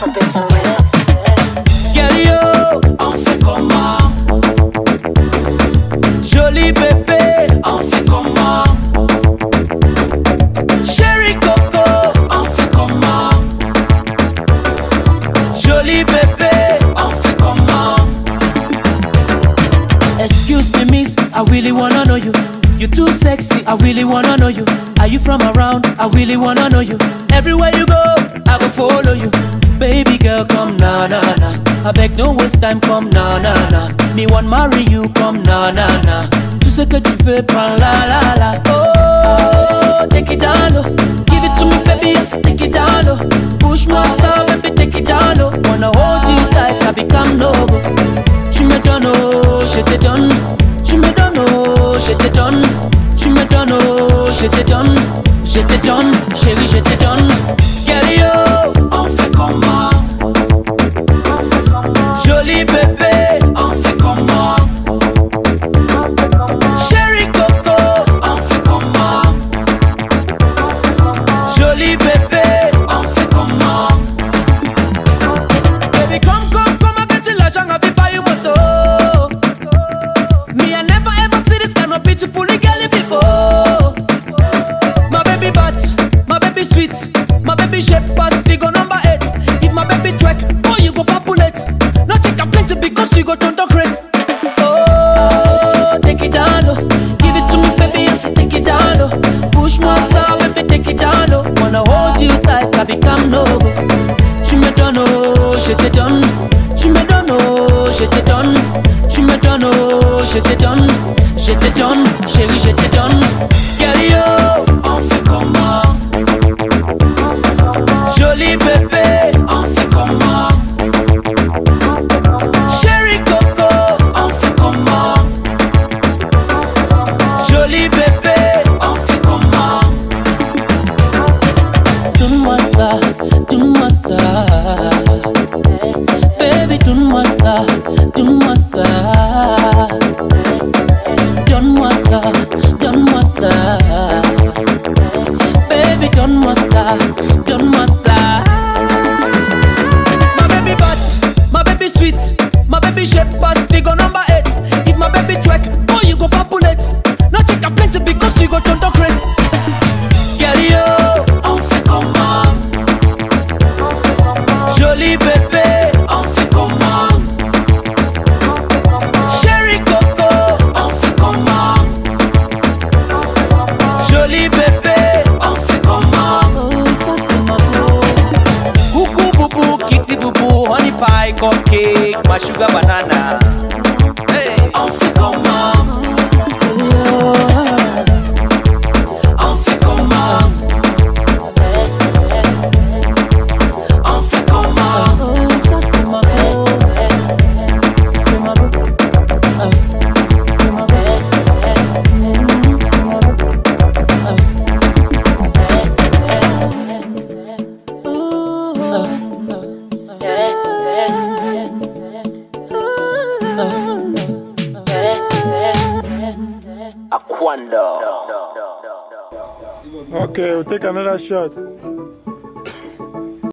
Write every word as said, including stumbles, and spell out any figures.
On fait comment? Joli bébé, on fait comment? Chéri Coco, on fait comment? Joli bébé, on fait comment? Excuse me miss, I really wanna know you. You're too sexy, I really wanna know you. Are you from around? I really wanna know you. Everywhere you go, I will follow you. Baby girl, come na na na. I beg no waste time, come na na na. Me want marry you, come na na na. Tout ce que tu veux, prends la la la. Oh, take it down low. Give it to me, baby, yes, take it down low. Push moi ça, baby, take it down low. Wanna hold you tight, I become noble. Tu me donnes, oh, je te donne. Tu me donnes, oh, je te donne. Tu me donnes, oh, je te donne. Je te donne, chérie, je te donne. Girl, yo, on fait comment? Joli bébé, on fait comment? Chéri Coco, on fait comment? Joli bébé, on fait comment? Baby, come, come, come, avec l'argent, on fait pas une moto. Me, I never ever see this kind of beautiful girl before. My baby butt, my baby sweet, my baby shape pass big on number eight. If my baby twerk, oh you go populate. Not take a plenty because you go turn to Chris. Oh, take it down low. Give it to me, baby, yes, take it down low. Push moi ça, baby, take it down low. Wanna hold you tight, I become noble. Tu me donnes, oh, je te donne. Tu me donnes, oh, je te donne. Tu me donnes, oh, je te donne. Je te donne, chérie, je te donne. Girl, yo, on fait comment? Joli bébé, on fait comment? Chéri Coco, on fait comment? Joli bébé, on fait comment? Donne-moi ça, donne-moi ça. Baby, donne-moi ça, donne-moi ça. Donne-moi ça, donne-moi ça. Baby, donne-moi ça, donne-moi ça. My baby butt, my baby sweet, my baby shape pass big on number eight. If my baby twerk, oh you go populate. Not take a plenty because you go turn to Chris. Girl, yo, on fait comment? Joli bébé, on fait comment? Chéri Coco, on fait comment? Joli bébé, on fait comment? Oh, ça c'est ma beau. Coucou boubou, kitty boubou, honey pie, cupcake, my sugar banana. Hey, on fait comment? Oh, ça c'est beau. On fait comment? On fait comment? Oh, ça c'est ma beau. C'est ma beau. Ah, c'est ma beau. Mm, c'est ma beau. Ah. Okay, we'll take another shot.